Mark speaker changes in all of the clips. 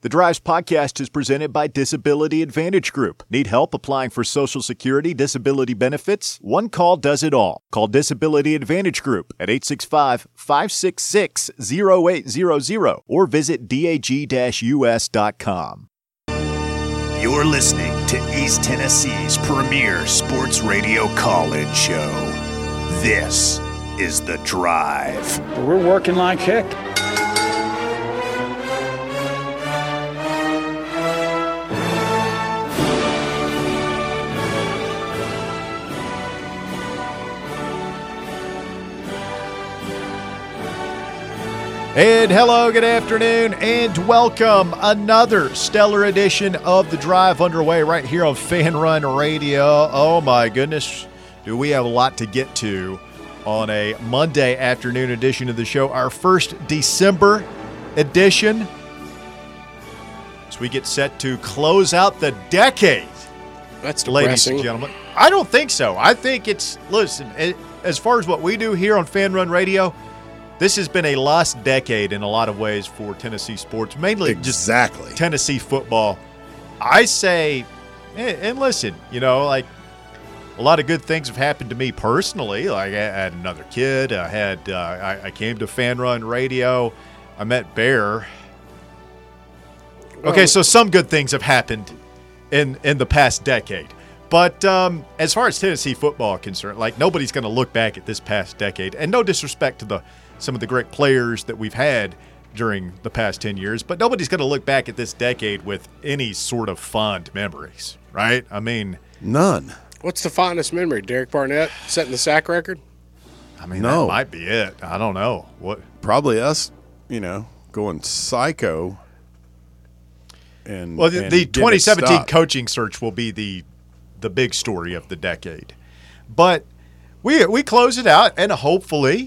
Speaker 1: The Drives podcast is presented by Disability Advantage Group. Need help applying for Social Security disability benefits? One call does it all. Call Disability Advantage Group at 865-566-0800 or visit dag-us.com.
Speaker 2: You're listening to East Tennessee's premier sports radio call-in show. This is The Drive.
Speaker 3: We're working like heck.
Speaker 1: And hello, good afternoon, and welcome. Another stellar edition of The Drive underway right here on Fan Run Radio. Oh my goodness, do we have a lot to get to on a Monday afternoon edition of the show. Our first December edition as we get set to close out the decade.
Speaker 4: That's depressing.
Speaker 1: Ladies and gentlemen. I don't think so. I think it's, listen, as far as what we do here on Fan Run Radio, this has been a lost decade in a lot of ways for Tennessee sports, mainly just Tennessee football. I say, and listen, you know, like a lot of good things have happened to me personally. Like I had another kid. I came to Fan Run Radio. I met Bear. Okay, so some good things have happened in the past decade. But as far as Tennessee football is concerned, like nobody's going to look back at this past decade. And no disrespect to some of the great players that we've had during the past 10 years, but nobody's going to look back at this decade with any sort of fond memories, right? I mean,
Speaker 5: none.
Speaker 4: What's the fondest memory? Derek Barnett setting the sack record?
Speaker 1: I mean, that might be it. I don't know. What?
Speaker 5: Probably us, going psycho. And
Speaker 1: the 2017 coaching search will be the big story of the decade. But we close it out, and hopefully,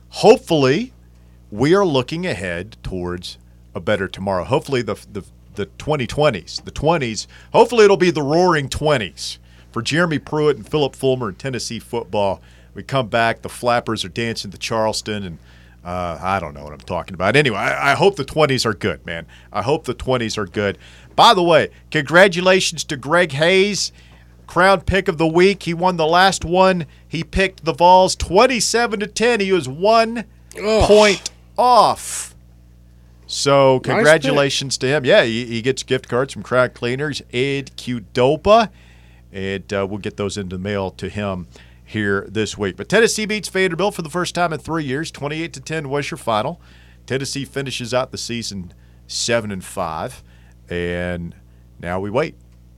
Speaker 1: we are looking ahead towards a better tomorrow. Hopefully the 2020s, the 20s, hopefully it'll be the roaring 20s for Jeremy Pruitt and Phillip Fulmer in Tennessee football. We come back, the Flappers are dancing to Charleston, and I don't know what I'm talking about. Anyway, I hope the 20s are good, man. I hope the 20s are good. By the way, congratulations to Greg Hayes, crown pick of the week. He won the last one. He picked the Vols 27-10. He was 1 point off. So congratulations to him. Yeah, he gets gift cards from Crowd Cleaners, Ed Qdoba, and we'll get those in the mail to him here this week. But Tennessee beats Vanderbilt for the first time in 3 years. 28-10 was your final. Tennessee finishes out the season 7-5, and now we wait.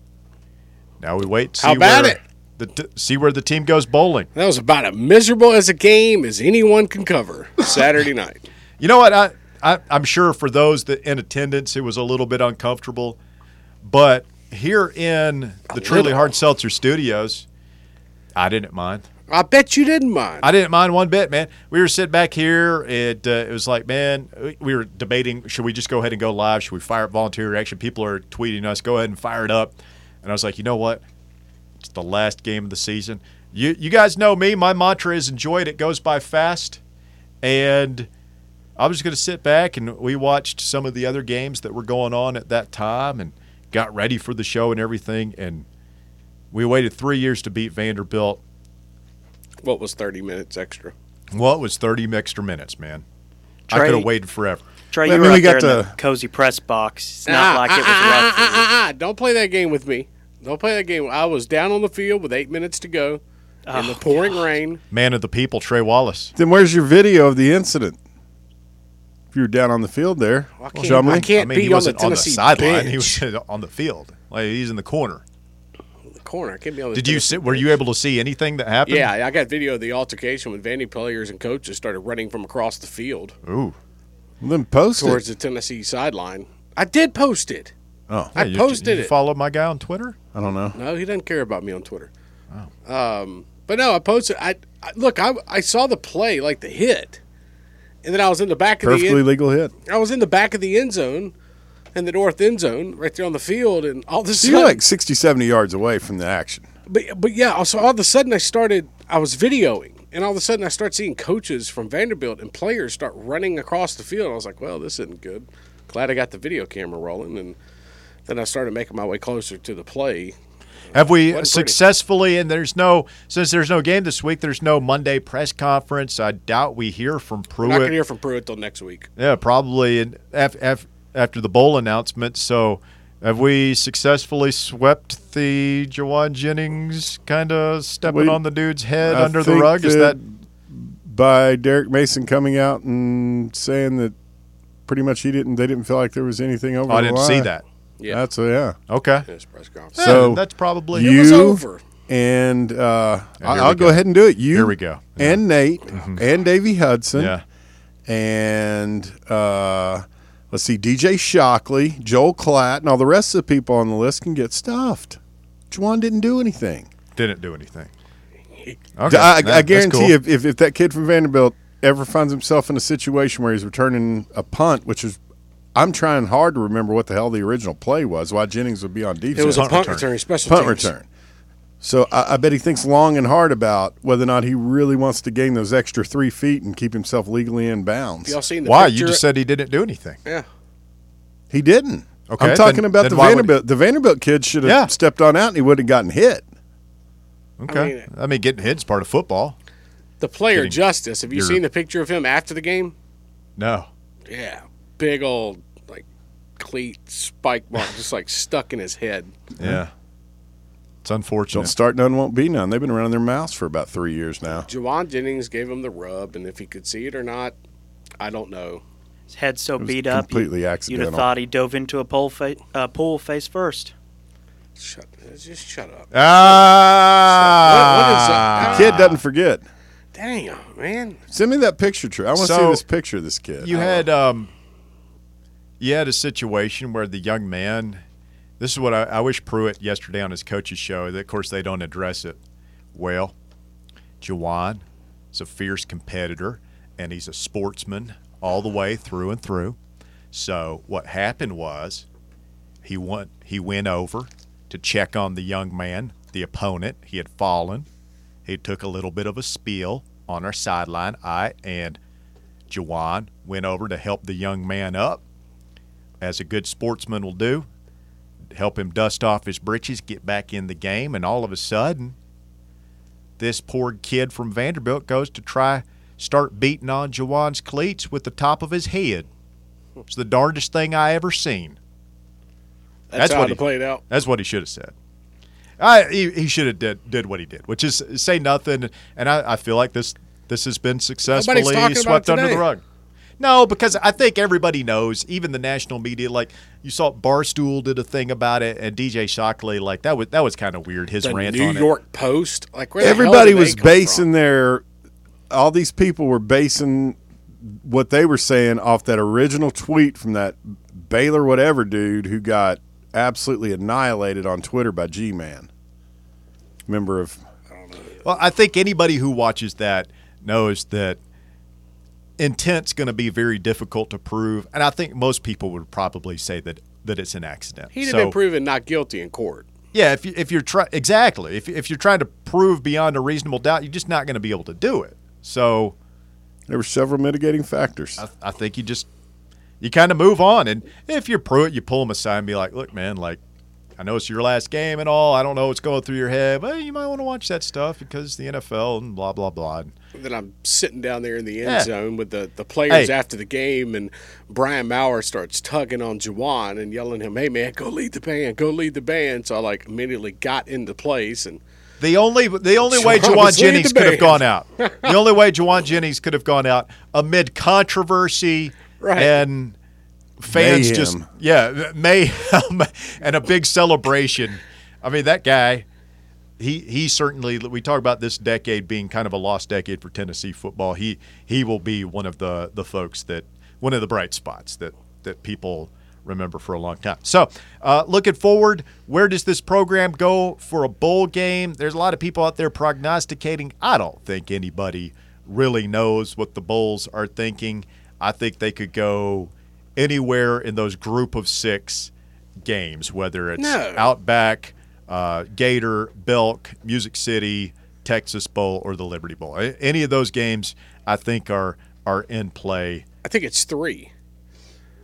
Speaker 1: Now we wait to see where the team goes bowling.
Speaker 4: That was about as miserable as a game as anyone can cover Saturday night.
Speaker 1: You know what? I'm sure for those that in attendance, it was a little bit uncomfortable. But here in the Truly Hard Seltzer Studios, I didn't mind.
Speaker 4: I bet you didn't mind.
Speaker 1: I didn't mind one bit, man. We were sitting back here. It was like, man, we were debating, should we just go ahead and go live? Should we fire up volunteer reaction? People are tweeting us, go ahead and fire it up. And I was like, you know what? It's the last game of the season. You guys know me. My mantra is enjoy it. It goes by fast. And I was just going to sit back, and we watched some of the other games that were going on at that time and got ready for the show and everything. And we waited 3 years to beat Vanderbilt.
Speaker 4: What was 30 minutes extra?
Speaker 1: Well, it was 30 extra minutes, man. Trey, I could have waited forever.
Speaker 6: Trey, you were out there in the cozy press box. It's not like it was rough for you.
Speaker 4: Don't play that game with me. Don't play that game. I was down on the field with 8 minutes to go in the pouring rain.
Speaker 1: Man of the people, Trey Wallace.
Speaker 5: Then where's your video of the incident? If you were down on the field there,
Speaker 4: I can't be on the Tennessee
Speaker 1: sideline. He was on the field. Like he's in the corner.
Speaker 4: Corner. I can't be on the
Speaker 1: Did you sit? Were you able to see anything that happened?
Speaker 4: Yeah, I got video of the altercation when Vandy players and coaches started running from across the field.
Speaker 1: Ooh.
Speaker 5: Well, then post
Speaker 4: towards the Tennessee sideline. I did post it.
Speaker 1: Oh,
Speaker 4: I posted it.
Speaker 1: You follow my guy on Twitter?
Speaker 5: I don't know.
Speaker 4: No, he doesn't care about me on Twitter. Oh. But no, I posted. I saw the play, like the hit, and then I was in the back of the
Speaker 5: perfectly legal hit.
Speaker 4: I was in the back of the end zone, in the north end zone, right there on the field, and all this.
Speaker 5: So you're like 60, 70 yards away from the action.
Speaker 4: But yeah, so all of a sudden I was videoing, and all of a sudden I start seeing coaches from Vanderbilt and players start running across the field. I was like, well, this isn't good. glad I got the video camera rolling, and then I started making my way closer to the play.
Speaker 1: Have we successfully, and since there's no game this week, there's no Monday press conference. I doubt we hear from Pruitt.
Speaker 4: We're not going to hear from Pruitt till next week.
Speaker 1: Yeah, probably after the bowl announcement. So have we successfully swept the Jawan Jennings kind of stepping on the dude's head under the rug? Is that
Speaker 5: by Derek Mason coming out and saying that pretty much they didn't feel like there was anything over the line?
Speaker 1: I didn't see that.
Speaker 4: Yeah.
Speaker 1: Okay.
Speaker 4: His press conference.
Speaker 5: So
Speaker 1: that's probably
Speaker 4: it was over.
Speaker 5: And I'll go ahead and do it. You
Speaker 1: Here we go.
Speaker 5: And Nate and Davey Hudson.
Speaker 1: Yeah.
Speaker 5: And let's see, DJ Shockley, Joel Klatt, and all the rest of the people on the list can get stuffed. Juwan didn't do anything.
Speaker 1: Didn't do anything.
Speaker 5: Okay. I guarantee cool. if that kid from Vanderbilt ever finds himself in a situation where he's returning a punt, which is – I'm trying hard to remember what the hell the original play was, why Jennings would be on defense.
Speaker 4: It was a punt return, special
Speaker 5: punt
Speaker 4: teams.
Speaker 5: Return. So I bet he thinks long and hard about whether or not he really wants to gain those extra 3 feet and keep himself legally in bounds.
Speaker 4: Y'all seen the
Speaker 1: Why?
Speaker 4: picture?
Speaker 1: You just said he didn't do anything.
Speaker 4: Yeah.
Speaker 5: He didn't.
Speaker 1: Okay,
Speaker 5: I'm talking about the Vanderbilt. The Vanderbilt kid should have stepped on out and he would have gotten hit.
Speaker 1: Okay. I mean, getting hit is part of football.
Speaker 4: The player Justice, have you seen the picture of him after the game?
Speaker 1: No.
Speaker 4: Yeah. Big old, cleat spike mark just, stuck in his head.
Speaker 1: Yeah. It's unfortunate.
Speaker 5: Don't start none, won't be none. They've been running their mouths for about 3 years now.
Speaker 4: Jawan Jennings gave him the rub, and if he could see it or not, I don't know.
Speaker 6: His head's so beat up,
Speaker 5: completely accidental.
Speaker 6: You'd have thought he dove into a pool face first.
Speaker 4: Just shut up.
Speaker 1: Ah!
Speaker 4: What is that?
Speaker 5: The kid doesn't forget.
Speaker 4: Damn, man.
Speaker 5: Send me that picture, Trey. I want to see this picture of this kid.
Speaker 1: You had a situation where the young man – this is what I wish Pruitt yesterday on his coach's show. Of course, they don't address it. Well, Jawan is a fierce competitor, and he's a sportsman all the way through and through. So what happened was he went over to check on the young man, the opponent. He had fallen. He took a little bit of a spiel on our sideline. And Jawan went over to help the young man up, as a good sportsman will do. Help him dust off his britches, get back in the game, and all of a sudden, this poor kid from Vanderbilt goes to start beating on Jawan's cleats with the top of his head. It's the darndest thing I ever seen.
Speaker 4: That's how it played out.
Speaker 1: That's what he should have said. He should have did what he did, which is say nothing. And I feel like this has been successfully swept under the rug. No, because I think everybody knows, even the national media, you saw Barstool did a thing about it, and DJ Shockley, that was kind of weird, his rant on it.
Speaker 4: The New York Post, where
Speaker 5: everybody was basing all these people were basing what they were saying off that original tweet from that Baylor whatever dude who got absolutely annihilated on Twitter by G-Man. Member of...
Speaker 1: Well, I think anybody who watches that knows that intent's going to be very difficult to prove, and I think most people would probably say that it's an accident.
Speaker 4: He'd have been proven not guilty in court.
Speaker 1: Yeah, if you're if you're trying to prove beyond a reasonable doubt, you're just not going to be able to do it. So
Speaker 5: there were several mitigating factors.
Speaker 1: I think you kind of move on, and if you're Pruitt, you pull him aside and be like, "Look, man, I know it's your last game and all. I don't know what's going through your head, but you might want to watch that stuff because the NFL and blah, blah, blah."
Speaker 4: And then I'm sitting down there in the end zone with the players after the game, and Brian Maurer starts tugging on Jawan and yelling at him, "Hey, man, go lead the band, go lead the band." So I immediately got into place. And
Speaker 1: the only way Jawan Jennings could have gone out, the only way Jawan Jennings could have gone out amid controversy and fans mayhem and a big celebration. I mean, that guy, he certainly, we talk about this decade being kind of a lost decade for Tennessee football. He will be one of the folks one of the bright spots that people remember for a long time. So looking forward, where does this program go for a bowl game? There's a lot of people out there prognosticating. I don't think anybody really knows what the Bulls are thinking. I think they could go anywhere in those group of 6 games, whether it's Outback, Gator, Belk, Music City, Texas Bowl, or the Liberty Bowl. Any of those games I think are in play.
Speaker 4: I think it's 3.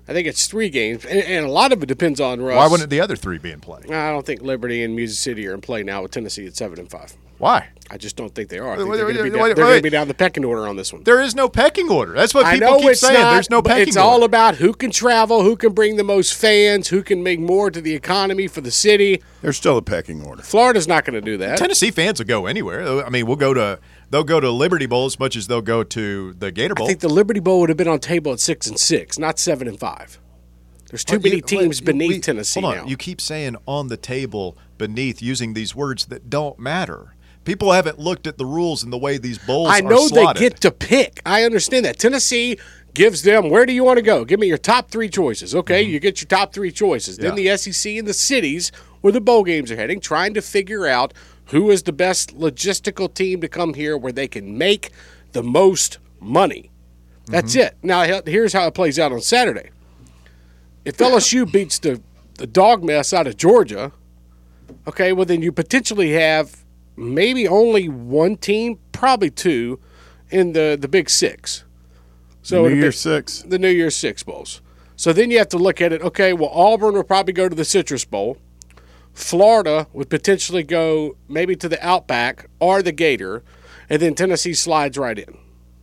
Speaker 4: I think it's 3 games, and a lot of it depends on Russ.
Speaker 1: Why wouldn't the other 3 be in play?
Speaker 4: I don't think Liberty and Music City are in play now with Tennessee at 7-5.
Speaker 1: Why?
Speaker 4: I just don't think they are. I think they're going to be down the pecking order on this one.
Speaker 1: There is no pecking order. That's what people keep saying. There's no pecking order.
Speaker 4: It's all about who can travel, who can bring the most fans, who can make more to the economy for the city.
Speaker 5: There's still a pecking order.
Speaker 4: Florida's not going to do that.
Speaker 1: Tennessee fans will go anywhere. I mean, they'll go to Liberty Bowl as much as they'll go to the Gator Bowl.
Speaker 4: I think the Liberty Bowl would have been on table at 6-6, not 7-5. There's too many teams beneath Tennessee
Speaker 1: hold on.
Speaker 4: now.
Speaker 1: You keep saying on the table, beneath, using these words that don't matter. People haven't looked at the rules and the way these bowls are slotted. I know
Speaker 4: they get to pick. I understand that. Tennessee gives them, where do you want to go? Give me your top 3 choices. Okay, you get your top 3 choices. Then the SEC and the cities where the bowl games are heading, trying to figure out who is the best logistical team to come here where they can make the most money. That's it. Now, here's how it plays out on Saturday. If LSU beats the dog mess out of Georgia, okay, well, then you potentially have maybe only 1 team, probably 2, in the Big Six. So
Speaker 5: New Year's Six.
Speaker 4: The New Year's Six Bowls. So then you have to look at it, okay, well, Auburn will probably go to the Citrus Bowl. Florida would potentially go maybe to the Outback or the Gator, and then Tennessee slides right in.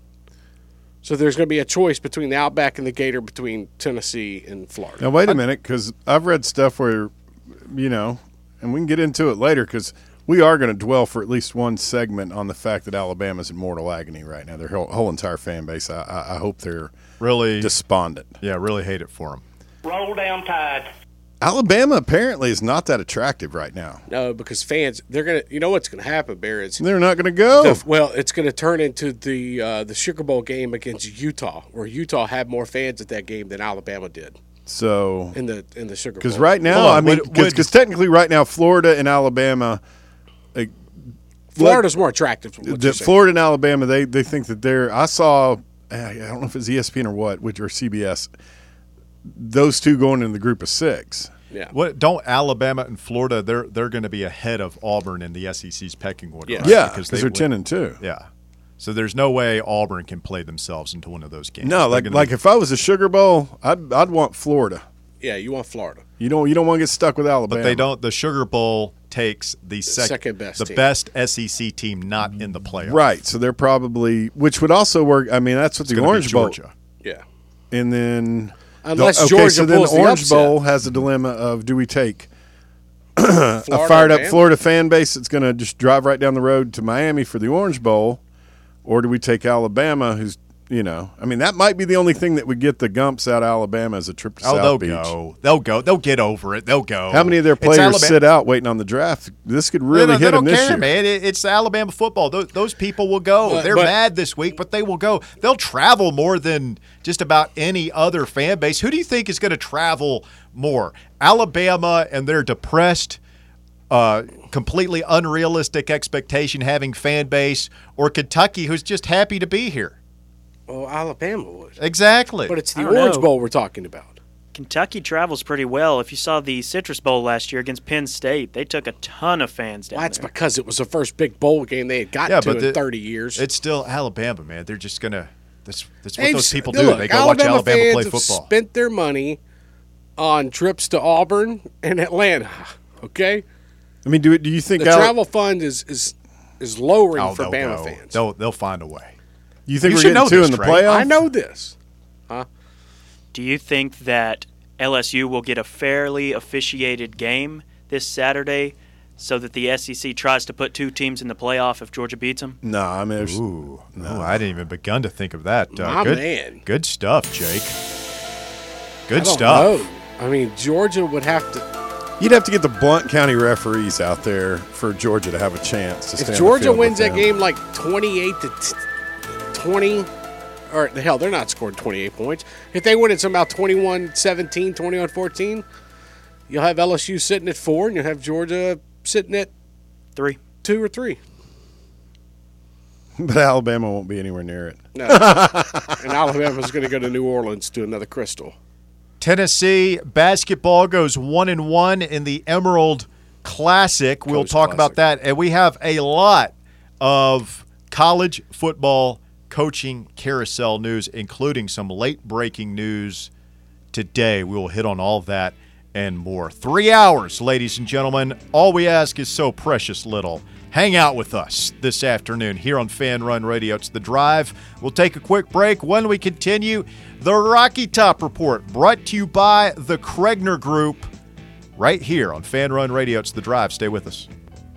Speaker 4: So there's going to be a choice between the Outback and the Gator between Tennessee and Florida.
Speaker 5: Now, wait a minute, because I've read stuff where, and we can get into it later because we are going to dwell for at least one segment on the fact that Alabama's in mortal agony right now. Their whole entire fan base, I hope they're
Speaker 1: really
Speaker 5: despondent.
Speaker 1: Yeah, really hate it for them.
Speaker 3: Roll down Tide.
Speaker 5: Alabama apparently is not that attractive right now.
Speaker 4: No, because fans, they're going to – you know what's going to happen, Bear?
Speaker 5: They're not going to go.
Speaker 4: It's going to turn into the Sugar Bowl game against Utah, where Utah had more fans at that game than Alabama did.
Speaker 5: So
Speaker 4: in the Sugar Bowl.
Speaker 5: Because right now, because technically right now Florida and Alabama
Speaker 4: Florida's more attractive.
Speaker 5: Florida and Alabama, they think that they're – I saw – I don't know if it's ESPN or what, or CBS – those 2 going in the group of 6.
Speaker 4: Yeah.
Speaker 1: What don't Alabama and Florida? They're going to be ahead of Auburn in the SEC's pecking order.
Speaker 5: Yeah,
Speaker 1: right?
Speaker 5: Yeah, because they're 10-2.
Speaker 1: Yeah. So there's no way Auburn can play themselves into one of those games.
Speaker 5: No, like if I was a Sugar Bowl, I'd want Florida.
Speaker 4: Yeah, you want Florida.
Speaker 5: You don't want to get stuck with Alabama.
Speaker 1: But they don't. The Sugar Bowl takes the
Speaker 4: second best,
Speaker 1: the best SEC team not in the playoff.
Speaker 5: Right. So they're probably, which would also work. I mean, that's what the Orange Bowl.
Speaker 4: Yeah.
Speaker 5: And then.
Speaker 4: Unless Georgia
Speaker 5: so then
Speaker 4: pulls
Speaker 5: the Orange Bowl
Speaker 4: upset.
Speaker 5: has a dilemma of do we take a fired-up Florida fan base that's going to just drive right down the road to Miami for the Orange Bowl, or do we take Alabama who's, I mean, that might be the only thing that would get the Gumps out of Alabama as a trip to South Beach.
Speaker 1: They'll go. They'll get over it. They'll go.
Speaker 5: How many of their players sit out waiting on the draft? This could really hit them this year.
Speaker 1: Man. It's Alabama football. Those people will go. They're mad this week, but they will go. They'll travel more than just about any other fan base. Who do you think is going to travel more? Alabama and their depressed, completely unrealistic expectation having fan base, or Kentucky who's just happy to be here?
Speaker 4: Well, Alabama would.
Speaker 1: Exactly.
Speaker 4: But it's the Orange Bowl we're talking about.
Speaker 6: Kentucky travels pretty well. If you saw the Citrus Bowl last year against Penn State, they took a ton of fans down there.
Speaker 4: That's because it was the first big bowl game they had gotten to in 30 years.
Speaker 1: It's still Alabama, man. They're just going to – that's what those people do.
Speaker 4: Look,
Speaker 1: they go watch Alabama play football.
Speaker 4: Fans have spent their money on trips to Auburn and Atlanta, okay?
Speaker 5: I mean, do you think
Speaker 4: the travel fund is lowering for Bama fans?
Speaker 1: They'll find a way.
Speaker 5: You think we're getting 2 in the playoff?
Speaker 4: I know this. Huh?
Speaker 6: Do you think that LSU will get a fairly officiated game this Saturday so that the SEC tries to put 2 teams in the playoff if Georgia beats them?
Speaker 5: No, I mean,
Speaker 1: no, I didn't even begun to think of that.
Speaker 4: Man.
Speaker 1: Good stuff, Jake. Good stuff.
Speaker 4: Know. I mean, Georgia would have to.
Speaker 5: You'd have to get the Blount County referees out there for Georgia to have a chance to stay
Speaker 4: If Georgia wins that game like 28-20, or the hell, they're not scoring 28 points. If they win it somehow 21-17, 21-14, you'll have LSU sitting at 4, and you'll have Georgia sitting at
Speaker 6: 3,
Speaker 4: 2 or 3.
Speaker 5: But Alabama won't be anywhere near it.
Speaker 4: No. And Alabama's going to go to New Orleans to another Crystal.
Speaker 1: Tennessee basketball goes 1-1 in the Emerald Classic. We'll talk about that. And we have a lot of college football coaching carousel news, including some late-breaking news today. We will hit on all of that and more. 3 hours, ladies and gentlemen. All we ask is so precious little. Hang out with us this afternoon here on Fan Run Radio. It's The Drive. We'll take a quick break. When we continue, the Rocky Top Report, brought to you by the Kregner Group, right here on Fan Run Radio. It's The Drive. Stay with us.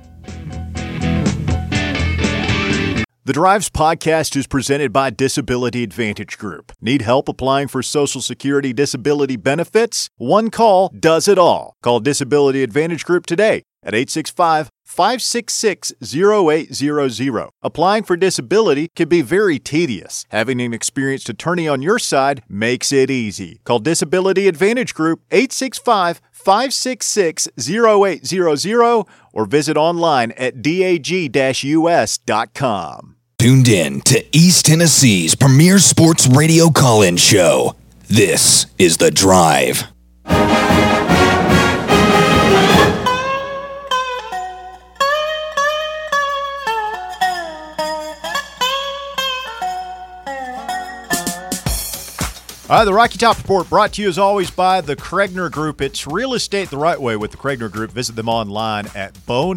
Speaker 1: The Drive's podcast is presented by Disability Advantage Group. Need help applying for Social Security disability benefits? One call does it all. Call Disability Advantage Group today at 865-566-0800. Applying for disability can be very tedious. Having an experienced attorney on your side makes it easy. Call Disability Advantage Group 865-566-0800 or visit online at dag-us.com.
Speaker 7: Tuned in to East Tennessee's premier sports radio call-in show. This is The Drive.
Speaker 1: The Rocky Top Report brought to you as always by the Kregner Group. It's real estate the right way with the Kregner Group. Visit them online at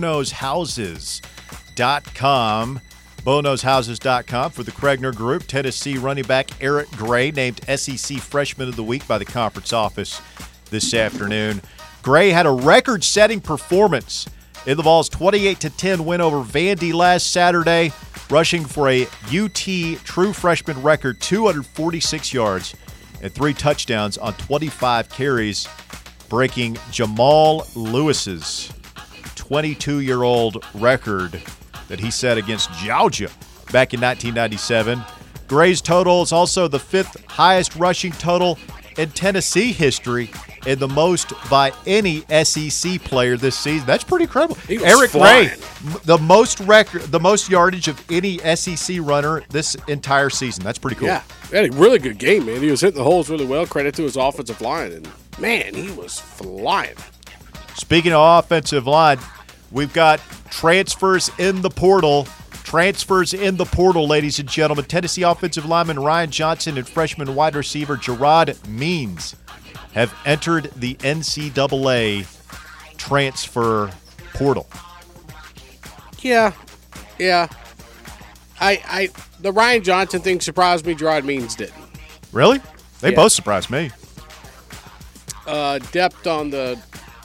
Speaker 1: bonoshouses.com. bonoshouses.com for the Kregner Group. Tennessee running back Eric Gray named SEC Freshman of the Week by the conference office this afternoon. Gray had a record-setting performance in the Vols' 28-10 win over Vandy last Saturday, rushing for a UT true freshman record 246 yards and 3 touchdowns on 25 carries, breaking Jamal Lewis's 22-year-old record that he set against Georgia back in 1997. Gray's total is also the 5th highest rushing total in Tennessee history and the most by any SEC player this season. That's pretty incredible. Eric Gray, the most yardage of any SEC runner this entire season. That's pretty cool.
Speaker 4: Yeah, he had a really good game, man. He was hitting the holes really well. Credit to his offensive line, and man, he was flying.
Speaker 1: Speaking of offensive line, we've got transfers in the portal. Transfers in the portal, ladies and gentlemen. Tennessee offensive lineman Ryan Johnson and freshman wide receiver Gerard Means have entered the NCAA transfer portal.
Speaker 4: Yeah. The Ryan Johnson thing surprised me. Gerard Means didn't.
Speaker 1: Really? They both surprised me.
Speaker 4: Depth on the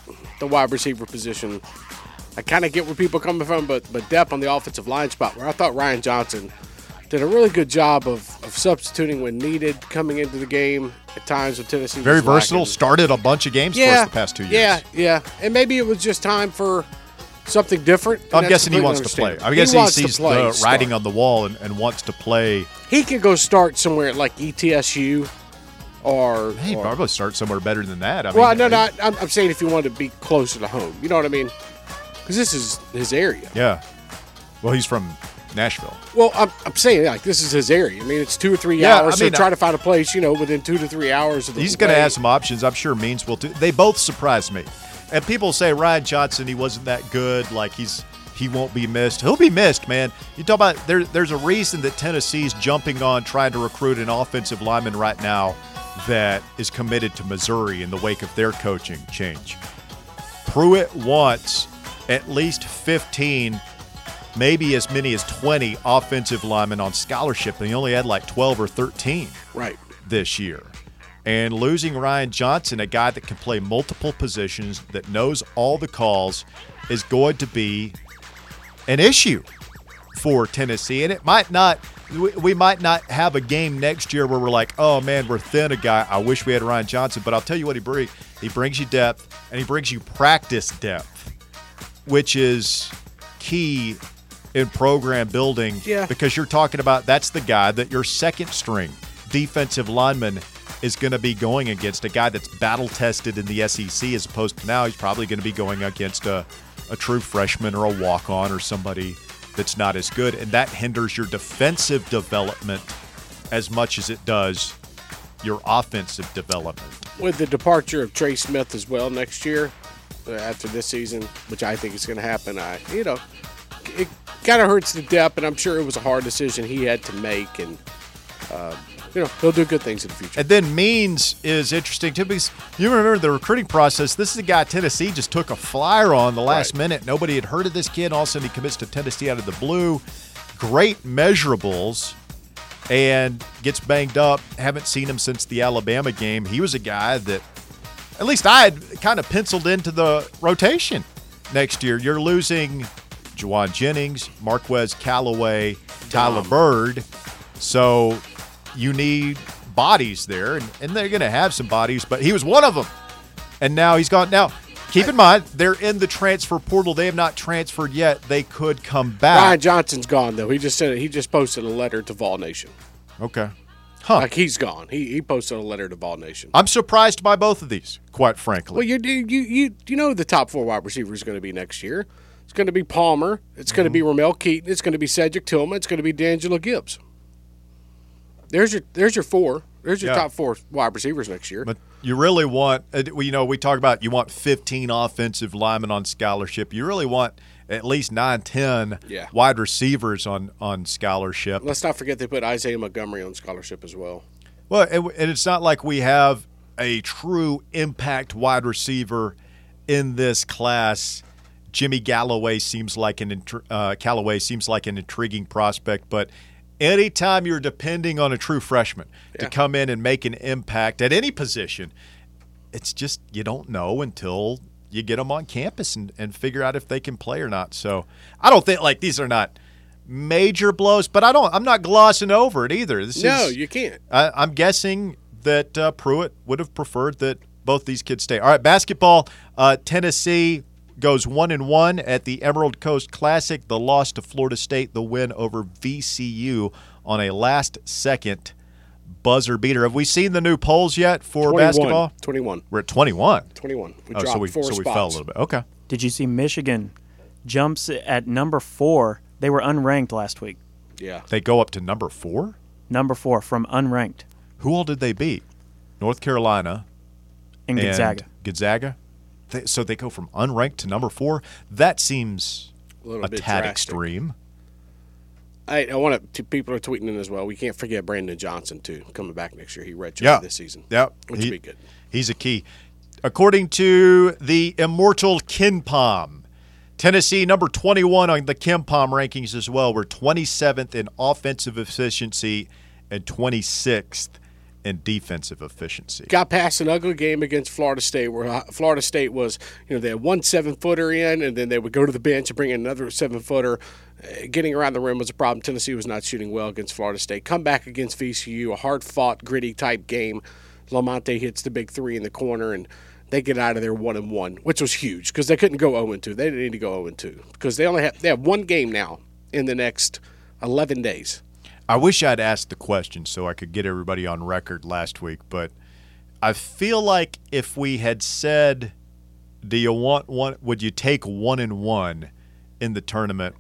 Speaker 4: wide receiver position. I kind of get where people are coming from, but depth on the offensive line spot, where I thought Ryan Johnson did a really good job of substituting when needed, coming into the game at times when Tennessee was
Speaker 1: very versatile.
Speaker 4: lacking.
Speaker 1: Started a bunch of games for us the past 2 years.
Speaker 4: Yeah. And maybe it was just time for something different.
Speaker 1: I'm guessing he wants to play. I'm guessing he sees the writing on the wall and wants to play.
Speaker 4: He could go start somewhere like ETSU or...
Speaker 1: Hey, probably start somewhere better than that.
Speaker 4: I'm saying if you wanted to be closer to home. You know what I mean? Because this is his area.
Speaker 1: Yeah. Well, he's from Nashville.
Speaker 4: Well, I'm saying, like, this is his area. I mean, it's 2 or 3 hours, so try to find a place, within 2 to 3 hours of the
Speaker 1: He's going to have some options. I'm sure Means will too. They both surprised me. And people say Ryan Johnson, he wasn't that good. Like, he won't be missed. He'll be missed, man. You talk about there's a reason that Tennessee's jumping on trying to recruit an offensive lineman right now that is committed to Missouri in the wake of their coaching change. Pruitt wants at least 15, maybe as many as 20 offensive linemen on scholarship. And he only had like 12 or 13 this year. And losing Ryan Johnson, a guy that can play multiple positions, that knows all the calls, is going to be an issue for Tennessee. And it might not – we might not have a game next year where we're like, oh, man, we're thin a guy. I wish we had Ryan Johnson. But I'll tell you what he brings. He brings you depth, and he brings you practice depth, which is key in program building because you're talking about that's the guy that your second string defensive lineman is going to be going against, a guy that's battle-tested in the SEC as opposed to now he's probably going to be going against a true freshman or a walk-on or somebody that's not as good, and that hinders your defensive development as much as it does your offensive development.
Speaker 4: With the departure of Trey Smith as well next year, after this season, which I think is going to happen, it kind of hurts the depth, and I'm sure it was a hard decision he had to make. And he'll do good things in the future.
Speaker 1: And then Means is interesting too, because you remember the recruiting process. This is a guy Tennessee just took a flyer on the last minute. Nobody had heard of this kid. All of a sudden he commits to Tennessee out of the blue. Great measurables, and gets banged up. Haven't seen him since the Alabama game. He was a guy that at least I had kind of penciled into the rotation next year. You're losing Juwan Jennings, Marquez Callaway, Tyler Bird. So you need bodies there, and they're going to have some bodies, but he was one of them. And now he's gone. Now, keep in mind, they're in the transfer portal. They have not transferred yet. They could come back.
Speaker 4: Ryan Johnson's gone, though. He just posted a letter to Vol Nation.
Speaker 1: Okay. Huh.
Speaker 4: Like, he's gone. He posted a letter to Vol Nation.
Speaker 1: I'm surprised by both of these, quite frankly.
Speaker 4: Well, you know the top 4 wide receivers is going to be next year. It's going to be Palmer. It's going to be Ramel Keaton. It's going to be Cedric Tillman. It's going to be D'Angelo Gibbs. There's your 4. There's your top 4 wide receivers next year.
Speaker 1: But you really want, we talk about you want 15 offensive linemen on scholarship. You really want at least 9, 10 wide receivers on scholarship.
Speaker 4: Let's not forget they put Isaiah Montgomery on scholarship as well.
Speaker 1: Well, and it's not like we have a true impact wide receiver in this class. Jimmy Callaway seems like an intriguing prospect, but anytime you're depending on a true freshman to come in and make an impact at any position, it's just you don't know until you get them on campus and figure out if they can play or not. So I don't think these are not major blows, but I'm not glossing over it either.
Speaker 4: You can't.
Speaker 1: I'm guessing that Pruitt would have preferred that both these kids stay. All right, basketball. Tennessee goes 1-1 at the Emerald Coast Classic. The loss to Florida State, the win over VCU on a last-second buzzer beater. Have we seen the new polls yet for
Speaker 4: 21,
Speaker 1: basketball?
Speaker 4: 21.
Speaker 1: We're at 21.
Speaker 4: 21. We
Speaker 1: dropped
Speaker 4: four
Speaker 1: so
Speaker 4: spots.
Speaker 1: We fell a little bit. Okay.
Speaker 6: Did you see Michigan jumps at number 4? They were unranked last week.
Speaker 4: Yeah.
Speaker 1: They go up to number 4?
Speaker 6: Number 4 from unranked.
Speaker 1: Who all did they beat? North Carolina
Speaker 6: and Gonzaga.
Speaker 1: Gonzaga? So they go from unranked to number 4? That seems a tad extreme.
Speaker 4: I want to. People are tweeting in as well. We can't forget Brandon Johnson too, coming back next year. He redshirted this season.
Speaker 1: Yeah,
Speaker 4: which would be good.
Speaker 1: He's a key. According to the immortal KenPom, Tennessee number 21 on the KenPom rankings as well. We're 27th in offensive efficiency and 26th in defensive efficiency.
Speaker 4: Got past an ugly game against Florida State, where Florida State was, they had one 7-footer in, and then they would go to the bench and bring in another 7-footer. Getting around the rim was a problem. Tennessee was not shooting well against Florida State. Come back against VCU, a hard-fought, gritty-type game. Lamonte hits the big 3 in the corner, and they get out of there 1-1, which was huge because they couldn't go 0-2. They didn't need to go 0-2 because they have one game now in the next 11 days.
Speaker 1: I wish I'd asked the question so I could get everybody on record last week, but I feel like if we had said, do you want one, would you take 1-1 in the tournament?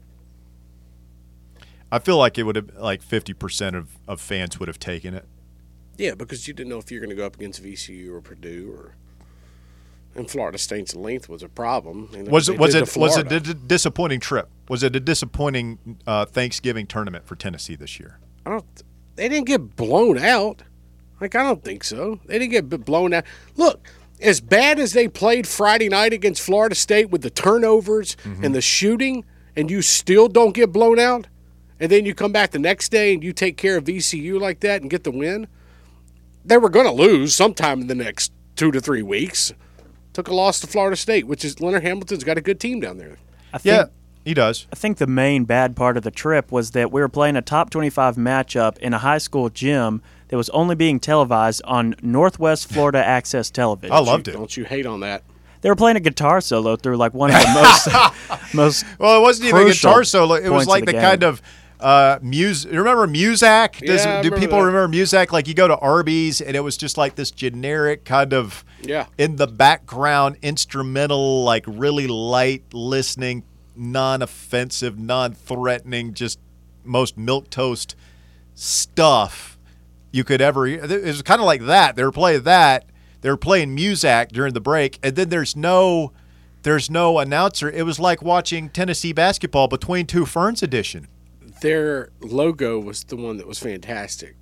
Speaker 1: I feel like it would have, 50% of fans would have taken it.
Speaker 4: Yeah, because you didn't know if you're going to go up against VCU or Purdue and Florida State's length was a problem.
Speaker 1: Was it a disappointing trip? Was it a disappointing Thanksgiving tournament for Tennessee this year?
Speaker 4: They didn't get blown out. I don't think so. They didn't get blown out. Look, as bad as they played Friday night against Florida State with the turnovers and the shooting, and you still don't get blown out, and then you come back the next day and you take care of VCU like that and get the win, they were going to lose sometime in the next 2 to 3 weeks. Took a loss to Florida State, which is Leonard Hamilton's got a good team down there.
Speaker 1: He does.
Speaker 6: I think the main bad part of the trip was that we were playing a top 25 matchup in a high school gym that was only being televised on Northwest Florida Access Television.
Speaker 1: I loved it.
Speaker 4: Don't you hate on that?
Speaker 6: They were playing a guitar solo through one of the most
Speaker 1: well, it wasn't even a guitar solo. It was like the kind of music. Remember Muzak? Do people remember Muzak? Like you go to Arby's and it was just like this generic kind of in the background instrumental, like really light listening, non-offensive, non-threatening, just most milquetoast stuff you could ever. It was kind of like that. They were playing that. They were playing Muzak during the break, and then there's no announcer. It was like watching Tennessee basketball between two ferns edition.
Speaker 4: Their logo was the one that was fantastic.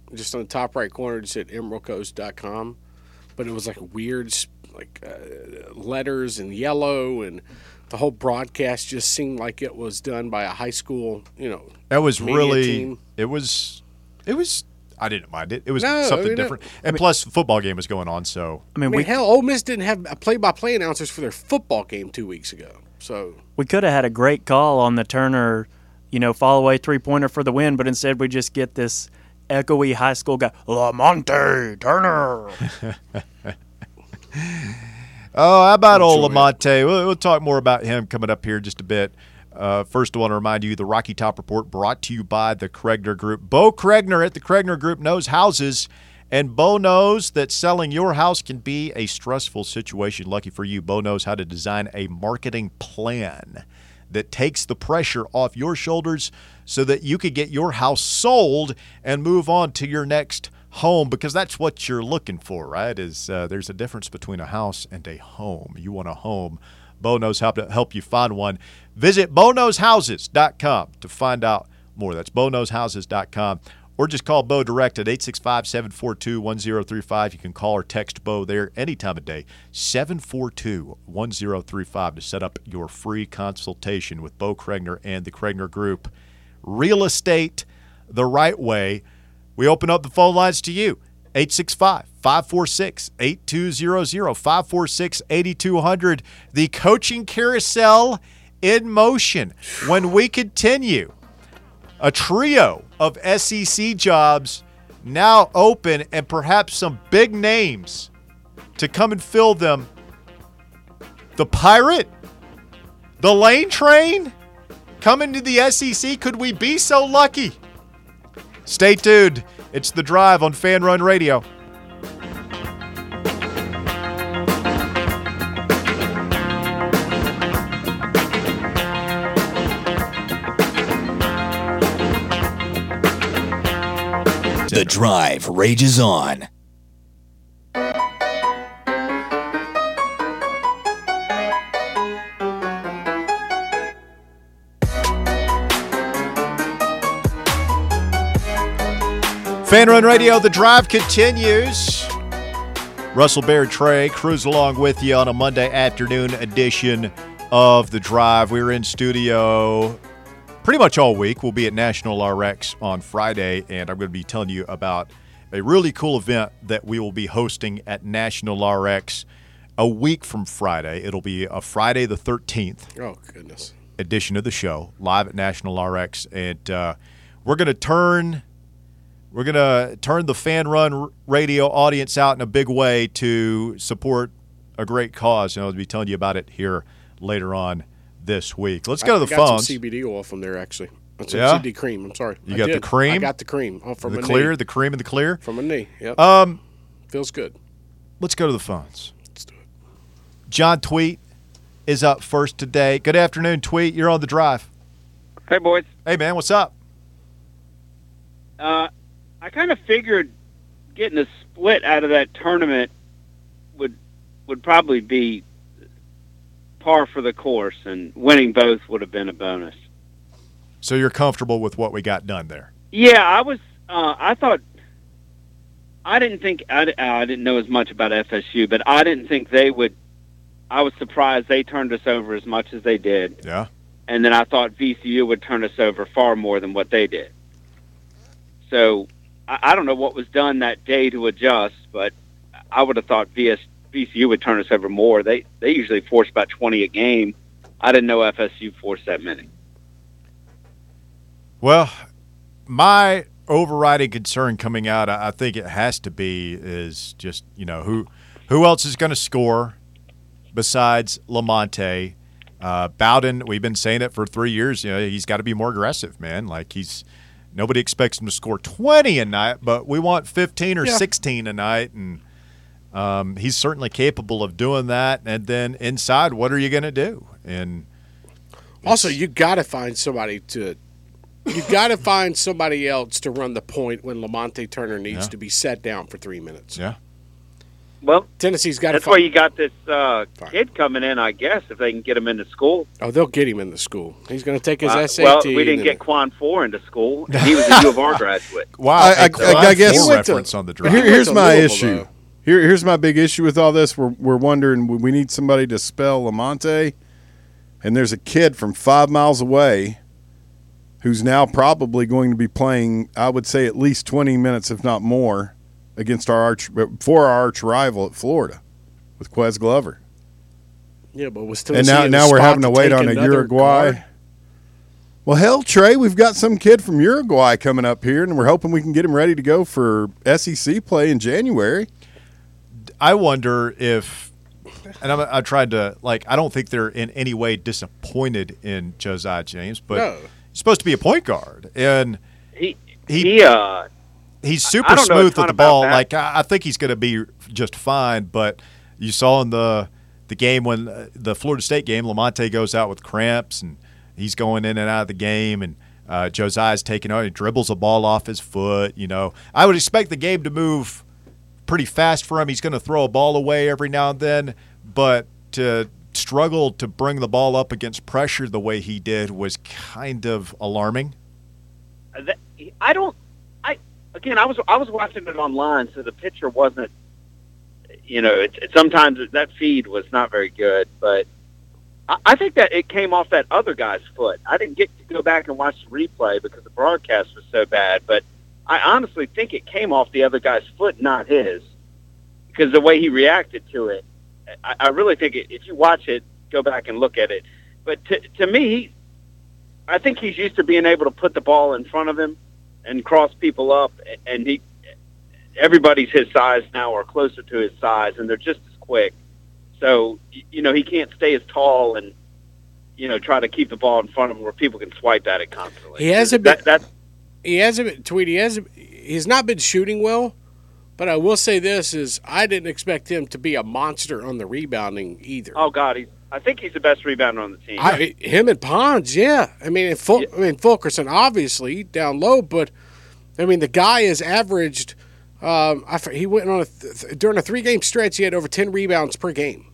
Speaker 4: just on the top right corner, it said emeraldcoast.com, but it was like weird, letters in yellow, and the whole broadcast just seemed like it was done by a high school,
Speaker 1: That was really
Speaker 4: team.
Speaker 1: It was. I didn't mind it. It was something different, and plus the football game was going on. So
Speaker 4: hell, Ole Miss didn't have play-by-play announcers for their football game 2 weeks ago. So
Speaker 6: we could have had a great call on the Turner, fall away 3-pointer for the win, but instead we just get this echoey high school guy, Lamonte Turner.
Speaker 1: How about old Lamonte? We'll talk more about him coming up here just a bit. First, I want to remind you, the Rocky Top Report brought to you by the Kregner Group. Bo Kregner at the Kregner Group knows houses, and Bo knows that selling your house can be a stressful situation. Lucky for you, Bo knows how to design a marketing plan that takes the pressure off your shoulders so that you could get your house sold and move on to your next home, because that's what you're looking for, right? There's a difference between a house and a home. You want a home. Bo knows how to help you find one. Visit BoKnowsHouses.com to find out more. That's BoKnowsHouses.com. Or just call Bo direct at 865-742-1035. You can call or text Bo there any time of day, 742-1035, to set up your free consultation with Bo Kregner and the Kregner Group. Real estate the right way. We open up the phone lines to you. 865-546-8200, 546-8200. The coaching carousel in motion. When we continue, a trio of SEC jobs now open, and perhaps some big names to come and fill them. The Pirate? The Lane Train? Coming to the SEC? Could we be so lucky? Stay tuned. It's The Drive on Fan Run Radio.
Speaker 7: The Drive rages on.
Speaker 1: Fan Run Radio, The Drive continues. Russell Baird, Trey, cruise along with you on a Monday afternoon edition of The Drive. We're in studio pretty much all week. We'll be at National RX on Friday, and I'm going to be telling you about a really cool event that we will be hosting at National RX a week from Friday. It'll be a Friday the 13th.
Speaker 4: Oh, goodness.
Speaker 1: Edition of the show, live at National RX, and we're going to turn the Fan Run Radio audience out in a big way to support a great cause, and I'll be telling you about it here later on this week. Let's go to the phones.
Speaker 4: I got some CBD oil from there, actually. Some CBD cream. I'm sorry.
Speaker 1: You got the cream?
Speaker 4: I got the cream from
Speaker 1: the
Speaker 4: my
Speaker 1: clear,
Speaker 4: knee.
Speaker 1: the cream and the clear?
Speaker 4: From a knee, yep. Feels good.
Speaker 1: Let's go to the phones.
Speaker 4: Let's do it.
Speaker 1: John Tweet is up first today. Good afternoon, Tweet. You're on The Drive.
Speaker 8: Hey, boys.
Speaker 1: Hey, man. What's up?
Speaker 8: I kind of figured getting a split out of that tournament would probably be par for the course, and winning both would have been a bonus.
Speaker 1: So you're comfortable with what we got done there?
Speaker 8: Yeah, I was. I thought. I didn't know as much about FSU, but I didn't think they would. I was surprised they turned us over as much as they did.
Speaker 1: Yeah.
Speaker 8: And then I thought VCU would turn us over far more than what they did. So I don't know what was done that day to adjust, but I would have thought VCU would turn us over more. They usually force about 20 a game. I didn't know FSU forced that many.
Speaker 1: Well, my overriding concern coming out, I think it has to be, is just, who else is going to score besides Lamonte? Bowden, we've been saying it for 3 years. He's got to be more aggressive, man. Nobody expects him to score 20 a night, but we want 15 or 16 a night, and he's certainly capable of doing that. And then inside, what are you going to do? And
Speaker 4: also, you got to find somebody else to run the point when Lamonte Turner needs to be set down for 3 minutes.
Speaker 1: Yeah.
Speaker 8: Well,
Speaker 4: Tennessee's got.
Speaker 8: That's why you got this kid coming in, I guess, if they can get him into school.
Speaker 4: Oh, they'll get him into school. He's going to take his SAT.
Speaker 8: Well, we didn't get Quan Four into school. He was a U of R graduate.
Speaker 1: Wow,
Speaker 5: I guess
Speaker 1: reference on the draft.
Speaker 5: Here's my issue. Here's my big issue with all this. We're wondering, we need somebody to spell Lamonte, and there's a kid from 5 miles away who's now probably going to be playing, I would say, at least 20 minutes, if not more, against our arch rival at Florida with Quez Glover.
Speaker 4: Yeah, but was
Speaker 5: and now we're having to wait on a Uruguay. Guard? Well, hell, Trey, we've got some kid from Uruguay coming up here, and we're hoping we can get him ready to go for SEC play in January.
Speaker 1: I wonder if, and I tried to, I don't think they're in any way disappointed in Josiah James, but he's supposed to be a point guard, and he's super smooth with the ball. I think he's going to be just fine. But you saw in the game when the Florida State game, Lamonte goes out with cramps and he's going in and out of the game, and Josiah's taking out. He dribbles a ball off his foot. I would expect the game to move pretty fast for him. He's going to throw a ball away every now and then, but to struggle to bring the ball up against pressure the way he did was kind of alarming.
Speaker 8: Again, I was watching it online, so the picture wasn't, sometimes that feed was not very good, but I think that it came off that other guy's foot. I didn't get to go back and watch the replay because the broadcast was so bad, but I honestly think it came off the other guy's foot, not his, because the way he reacted to it. I really think if you watch it, go back and look at it. But to me, I think he's used to being able to put the ball in front of him and cross people up, and everybody's his size now or closer to his size, and they're just as quick. So, he can't stay as tall and, try to keep the ball in front of him where people can swipe at it constantly.
Speaker 4: He's not been shooting well, but I will say this is I didn't expect him to be a monster on the rebounding either.
Speaker 8: Oh, God, I think he's the best rebounder on the team.
Speaker 4: Him and Pons, yeah. Fulkerson, obviously, down low, but, the guy has averaged he went on during a 3-game stretch, he had over 10 rebounds per game.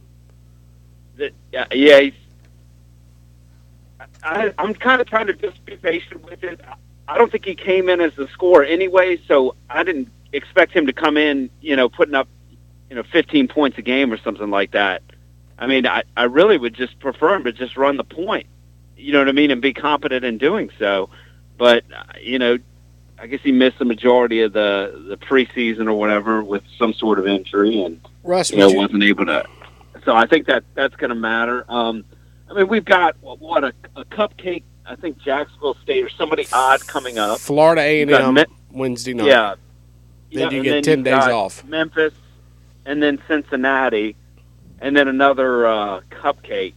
Speaker 8: I'm kind of trying to just be patient with it. I don't think he came in as the scorer anyway, so I didn't expect him to come in, putting up, 15 points a game or something like that. I really would just prefer him to just run the point, and be competent in doing so. But, I guess he missed the majority of the preseason or whatever with some sort of injury and wasn't able to. So I think that's going to matter. We've got, a cupcake, I think Jacksonville State or somebody odd coming up.
Speaker 4: Florida A&M Wednesday night.
Speaker 8: Yeah.
Speaker 4: Then you get 10 days off.
Speaker 8: Memphis and then Cincinnati and then another cupcake.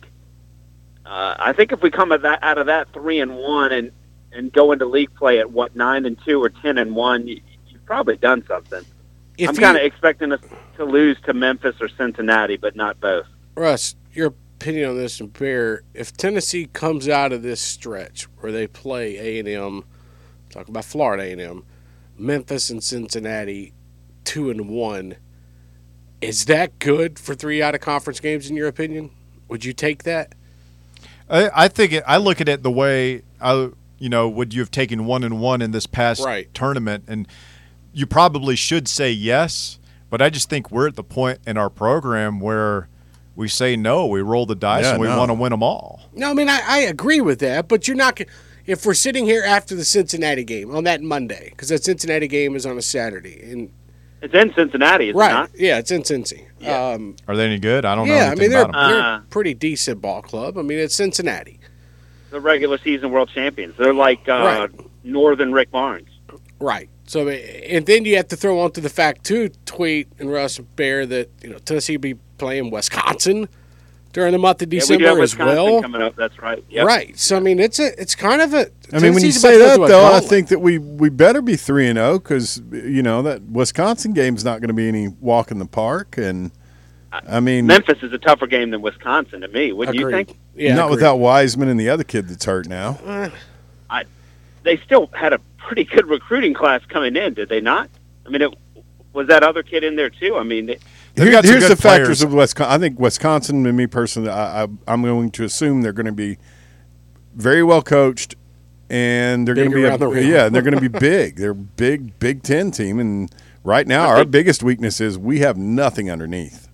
Speaker 8: I think if we come out of that 3-1 and go into league play at 9-2 or 10-1, you've probably done something. I'm kind of expecting us to lose to Memphis or Cincinnati, but not both.
Speaker 4: Russ, your opinion on this, and Bear, if Tennessee comes out of this stretch where they play A&M, talk about Florida A&M, Memphis and Cincinnati 2-1, is that good for 3 out-of-conference games in your opinion? Would you take that?
Speaker 1: I think I look at it the way would you have taken 1-1 in this past tournament? And you probably should say yes, but I just think we're at the point in our program where we say no. We roll the dice and we want to win them all.
Speaker 4: No, I agree with that, but you're not – if we're sitting here after the Cincinnati game on that Monday, because that Cincinnati game is on a Saturday. And
Speaker 8: it's in Cincinnati, is it not?
Speaker 4: Yeah, it's in Cincy.
Speaker 8: Yeah.
Speaker 1: Are they any good? I don't know.
Speaker 4: Yeah, they're a pretty decent ball club. It's Cincinnati.
Speaker 8: The regular season world champions. They're like Northern Rick Barnes.
Speaker 4: Right. So, and then you have to throw onto the fact, too, Tweet and Russ Bear, that Tennessee will be playing Wisconsin during the month of December as well.
Speaker 8: Coming up, that's right. Yep.
Speaker 4: Right. So, it's kind of a –
Speaker 5: when you say that, though, I think that we better be 3-0 because, that Wisconsin game's not going to be any walk in the park. And,
Speaker 8: Memphis is a tougher game than Wisconsin to me. Wouldn't you think?
Speaker 4: Yeah,
Speaker 5: not without Wiseman and the other kid that's hurt now.
Speaker 8: They still had a pretty good recruiting class coming in, did they not? Was that other kid in there too?
Speaker 1: They've got some
Speaker 5: Here's
Speaker 1: good
Speaker 5: the factors
Speaker 1: players.
Speaker 5: of Wisconsin. I think Wisconsin, and me personally, I'm going to assume they're going to be very well coached, and they're going to be
Speaker 4: around the rim.
Speaker 5: and they're going to be big. They're a big Big Ten team, and right now our biggest weakness is we have nothing underneath.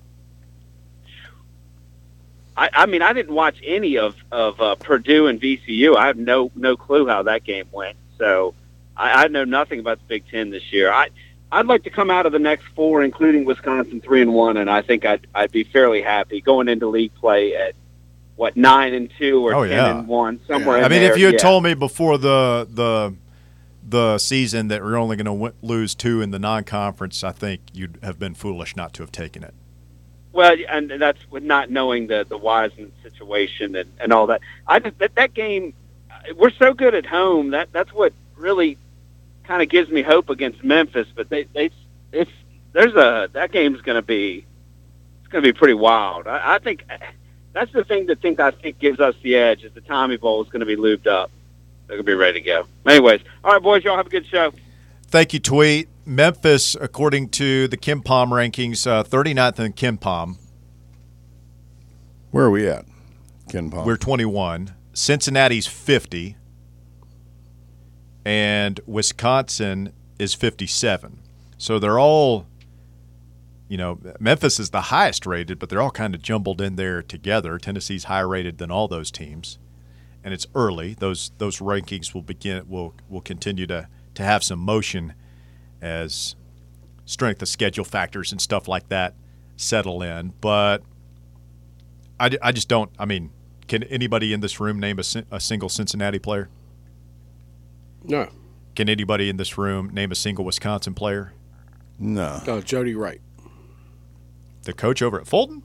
Speaker 8: I mean, I didn't watch any of Purdue and VCU. I have no clue how that game went. So I know nothing about the Big Ten this year. I'd like to come out of the next 4, including Wisconsin 3-1, and I think I'd be fairly happy going into league play at 9-2 or 10-1 somewhere.
Speaker 1: I
Speaker 8: in
Speaker 1: mean,
Speaker 8: there.
Speaker 1: if you had told me before the season that we're only going to lose 2 in the non-conference, I think you'd have been foolish not to have taken it.
Speaker 8: Well, and that's with not knowing the Wiseman situation and all that. That game, we're so good at home. That's what really kind of gives me hope against Memphis. But that game's going to be pretty wild. I think that's the thing that I think gives us the edge is the Tommy Bowl is going to be lubed up. They're going to be ready to go. Anyways, all right, boys, y'all have a good show.
Speaker 1: Thank you, Tweet. Memphis, according to the KenPom rankings, 39th in KenPom.
Speaker 5: Where are we at, KenPom?
Speaker 1: We're 21. Cincinnati's 50. And Wisconsin is 57. So they're all, Memphis is the highest rated, but they're all kind of jumbled in there together. Tennessee's higher rated than all those teams. And it's early. Those rankings will continue to have some motion as strength of schedule factors and stuff like that settle in. But I just don't – I mean, can anybody in this room name a single Cincinnati player?
Speaker 4: No.
Speaker 1: Can anybody in this room name a single Wisconsin player?
Speaker 5: No.
Speaker 4: Oh, Jody Wright.
Speaker 1: The coach over at Fulton?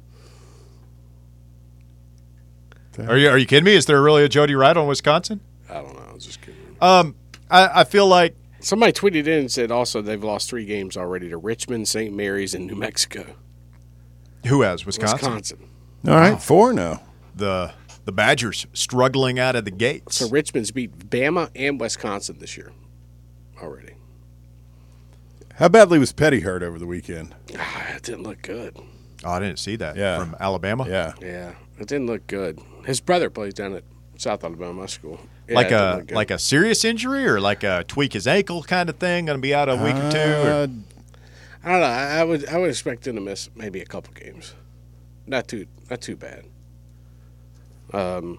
Speaker 1: Are you kidding me? Is there really a Jody Wright on Wisconsin?
Speaker 4: I don't know. I was just kidding.
Speaker 1: I feel like
Speaker 4: somebody tweeted in and said also they've lost 3 games already to Richmond, St. Mary's, and New Mexico.
Speaker 1: Who has Wisconsin?
Speaker 5: All right, 4 now.
Speaker 1: The Badgers struggling out of the gates.
Speaker 4: So Richmond's beat Bama and Wisconsin this year already.
Speaker 5: How badly was Petty hurt over the weekend?
Speaker 4: It didn't look good.
Speaker 1: Oh, I didn't see that.
Speaker 5: Yeah.
Speaker 1: From Alabama?
Speaker 5: Yeah.
Speaker 4: Yeah, it didn't look good. His brother plays down at South Alabama School. Yeah,
Speaker 1: like a serious injury or like a tweak his ankle kind of thing, going to be out a week or 2? Or?
Speaker 4: I don't know. I would expect him to miss maybe a couple games. Not too bad. But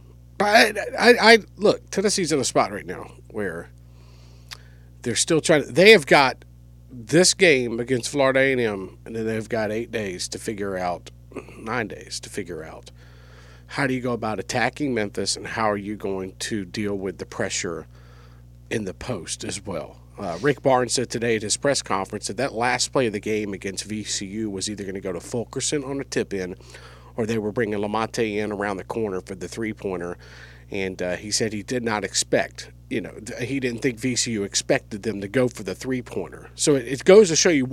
Speaker 4: I look, Tennessee's in a spot right now where they're still trying to – they have got this game against Florida A&M, and then they've got 8 days to figure out – 9 days to figure out how do you go about attacking Memphis and how are you going to deal with the pressure in the post as well. Rick Barnes said today at his press conference that last play of the game against VCU was either going to go to Fulkerson on a tip-in or they were bringing Lamonte in around the corner for the three-pointer. And he said he did not expect, he didn't think VCU expected them to go for the three-pointer. So it goes to show you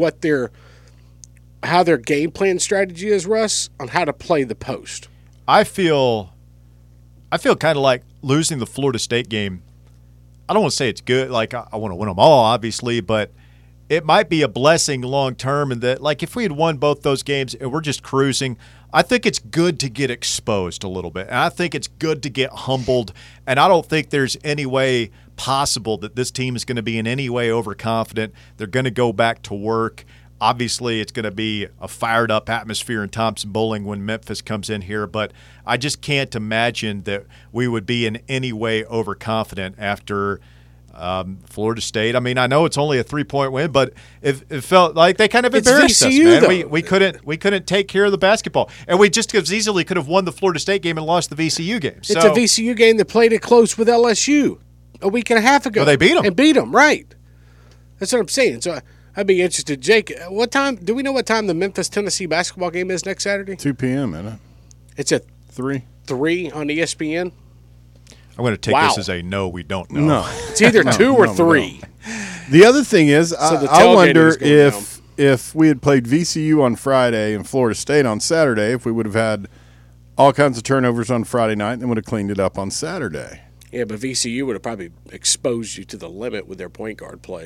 Speaker 4: how their game plan strategy is, Russ, on how to play the post.
Speaker 1: I feel kind of like losing the Florida State game. I don't want to say it's good. Like, I want to win them all, obviously, but it might be a blessing long term in that, like, if we had won both those games and we're just cruising, I think it's good to get exposed a little bit. And I think it's good to get humbled. And I don't think there's any way possible that this team is going to be in any way overconfident. They're going to go back to work. Obviously, it's going to be a fired-up atmosphere in Thompson-Boling when Memphis comes in here, but I just can't imagine that we would be in any way overconfident after Florida State. I mean, I know it's only a 3-point win, but it felt like they kind of embarrassed us, man. We couldn't take care of the basketball, and we just as easily could have won the Florida State game and lost the VCU game.
Speaker 4: It's a VCU game that played it close with LSU a week and a half ago.
Speaker 1: Well, they beat them.
Speaker 4: And beat them, right. That's what I'm saying. So I'd be interested. Jake, what time? Do we know what time the Memphis-Tennessee basketball game is next Saturday?
Speaker 5: 2 p.m., isn't it?
Speaker 4: It's at
Speaker 5: 3
Speaker 4: on ESPN?
Speaker 1: I'm going to take this as a no, we don't know.
Speaker 5: No.
Speaker 4: It's either 2 or 3.
Speaker 5: The other thing is,
Speaker 4: So
Speaker 5: I wonder if we had played VCU on Friday and Florida State on Saturday, if we would have had all kinds of turnovers on Friday night and would have cleaned it up on Saturday.
Speaker 4: Yeah, but VCU would have probably exposed you to the limit with their point guard play.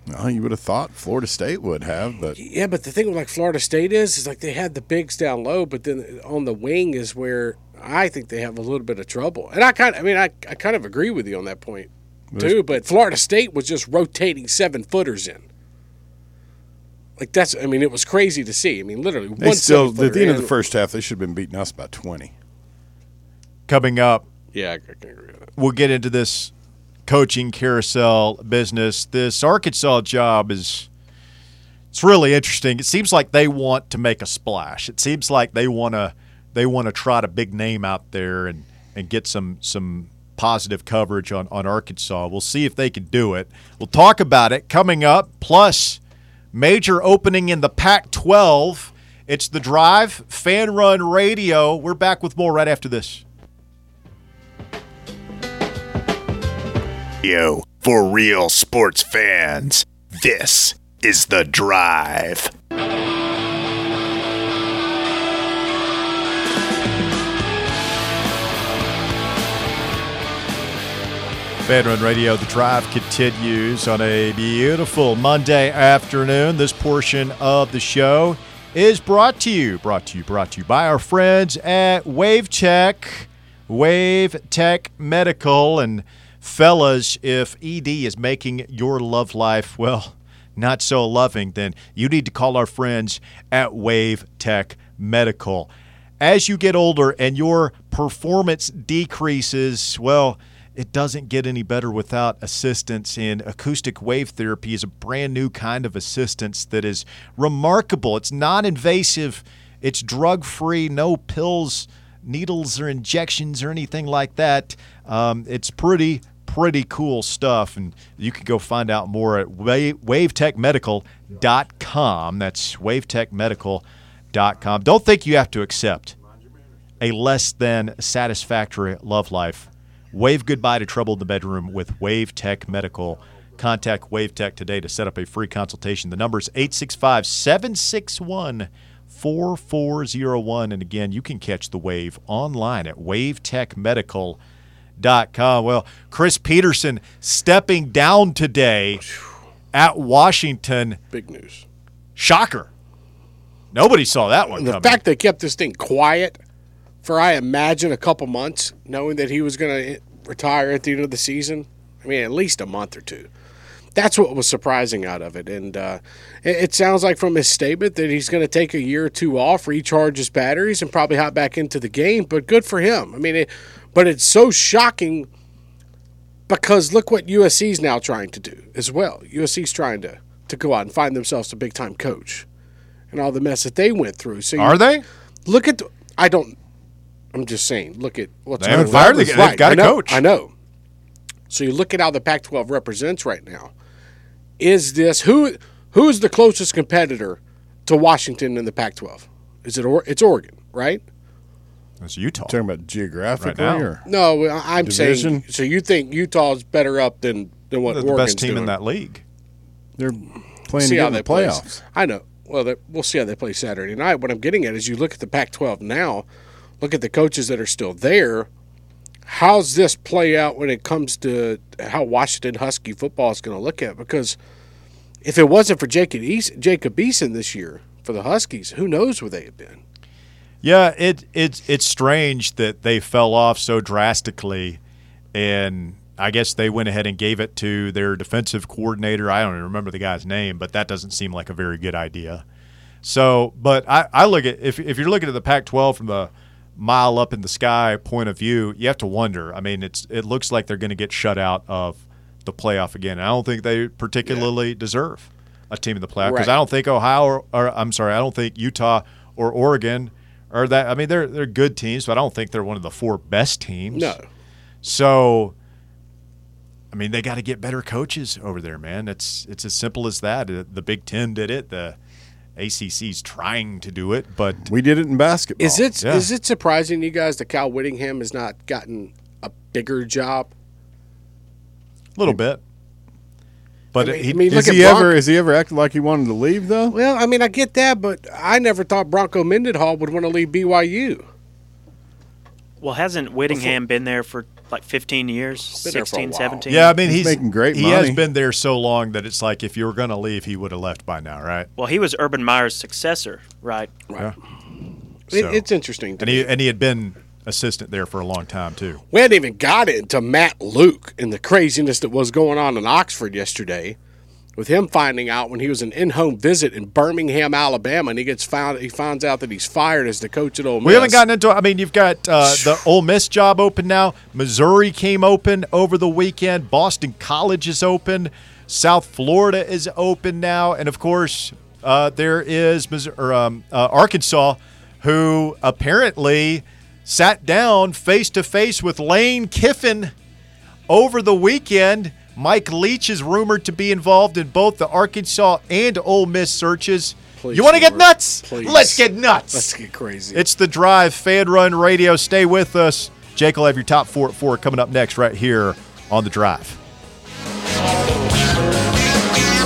Speaker 5: Well, you would have thought Florida State would have, but
Speaker 4: Yeah, but the thing with like Florida State is like they had the bigs down low, but then on the wing is where I think they have a little bit of trouble. And I kind of agree with you on that point too. But Florida State was just rotating 7-footers in. Like it was crazy to see. I mean, literally,
Speaker 5: they still at the end of the first half they should have been beating us by 20.
Speaker 1: Coming up,
Speaker 4: yeah, I can agree with that.
Speaker 1: We'll get into this coaching carousel business. This Arkansas job it's really interesting. It seems like they want to make a splash. It seems like they want to trot a big name out there and get some positive coverage on Arkansas. We'll see if they can do it. We'll talk about it coming up, plus major opening in the Pac-12. It's The Drive, Fan Run Radio. We're back with more right after this.
Speaker 2: For real sports fans, this is The Drive.
Speaker 1: Fan Run Radio, The Drive continues on a beautiful Monday afternoon. This portion of the show is brought to you by our friends at WaveTech Medical. And fellas, if ED is making your love life, well, not so loving, then you need to call our friends at WaveTech Medical. As you get older and your performance decreases, well, it doesn't get any better without assistance, and acoustic wave therapy is a brand new kind of assistance that is remarkable. It's non-invasive, it's drug-free, no pills, needles, or injections or anything like that. It's pretty cool stuff, and you can go find out more at wavetechmedical.com. That's wavetechmedical.com. Don't think you have to accept a less than satisfactory love life. Wave goodbye to trouble in the bedroom with WaveTech Medical. Contact WaveTech today to set up a free consultation. The number is 865-761-4401. And again, you can catch the Wave online at wavetechmedical.com. Well, Chris Petersen stepping down today at Washington.
Speaker 4: Big news.
Speaker 1: Shocker. Nobody saw that one coming.
Speaker 4: The fact they kept this thing quiet for, I imagine, a couple months, knowing that he was going to retire at the end of the season. I mean, at least a month or two. That's what was surprising out of it. And it sounds like from his statement that he's going to take a year or two off, recharge his batteries, and probably hop back into the game. But good for him. I mean, but it's so shocking because look what USC's now trying to do as well. USC's trying to go out and find themselves a big-time coach and all the mess that they went through. So
Speaker 1: are they?
Speaker 4: Look at I'm just saying, look at what's
Speaker 1: they haven't fired. They've got a coach.
Speaker 4: I know. So you look at how the Pac-12 represents right now. Is this who is the closest competitor to Washington in the Pac-12? It's Oregon, right?
Speaker 1: It's Utah.
Speaker 5: Talking about geographically,
Speaker 1: right
Speaker 5: or
Speaker 4: no? I'm
Speaker 5: division?
Speaker 4: saying. So you think Utah's better up than what
Speaker 1: They're
Speaker 4: Oregon's
Speaker 1: the best team
Speaker 4: doing.
Speaker 1: in that league.
Speaker 5: They're playing to get in the playoffs.
Speaker 4: I know. Well, we'll see how they play Saturday night. What I'm getting at is you look at the Pac-12 now. Look at the coaches that are still there. How's this play out when it comes to how Washington Husky football is going to look at? Because if it wasn't for Jacob Eason this year for the Huskies, who knows where they had been?
Speaker 1: Yeah, it's strange that they fell off so drastically, and I guess they went ahead and gave it to their defensive coordinator. I don't even remember the guy's name, but that doesn't seem like a very good idea. So, but I look at if you're looking at the Pac-12 from the mile up in the sky point of view, you have to wonder. I mean, it looks like they're going to get shut out of the playoff again. And I don't think they particularly deserve a team in the playoff because I don't think I don't think Utah or Oregon are that. I mean, they're good teams, but I don't think they're one of the four best teams.
Speaker 4: No.
Speaker 1: So, I mean, they got to get better coaches over there, man. It's as simple as that. The Big Ten did it. The ACC's trying to do it, but
Speaker 5: we did it in basketball.
Speaker 4: Is it surprising you guys that Cal Whittingham has not gotten a bigger job?
Speaker 1: A little bit. But
Speaker 5: has he ever acted like he wanted to leave though?
Speaker 4: Well, I mean, I get that, but I never thought Bronco Mendenhall would want to leave BYU.
Speaker 6: Well, hasn't Whittingham been there for like 15 years,
Speaker 4: Been there for a
Speaker 6: 16,
Speaker 4: while.
Speaker 6: 17.
Speaker 1: Yeah, I mean, he's
Speaker 5: making great
Speaker 1: he
Speaker 5: money.
Speaker 1: has been there so long that it's like if you were going to leave, he would have left by now, right?
Speaker 6: Well, he was Urban Meyer's successor, right?
Speaker 1: Yeah.
Speaker 4: It's interesting.
Speaker 1: And he had been assistant there for a long time too.
Speaker 4: We hadn't even got into Matt Luke and the craziness that was going on in Oxford yesterday, with him finding out when he was an in-home visit in Birmingham, Alabama, and he finds out that he's fired as the coach at Ole Miss.
Speaker 1: We haven't gotten into it. I mean, you've got the Ole Miss job open now. Missouri came open over the weekend. Boston College is open. South Florida is open now. And, of course, there is Arkansas, who apparently sat down face-to-face with Lane Kiffin over the weekend. Mike Leach is rumored to be involved in both the Arkansas and Ole Miss searches.
Speaker 4: Please,
Speaker 1: you want to get
Speaker 4: Lord.
Speaker 1: nuts?
Speaker 4: Please.
Speaker 1: Let's get nuts.
Speaker 4: Let's get crazy.
Speaker 1: It's The Drive, Fan Run Radio. Stay with us. Jake will have your top 4 at 4 coming up next right here on The Drive.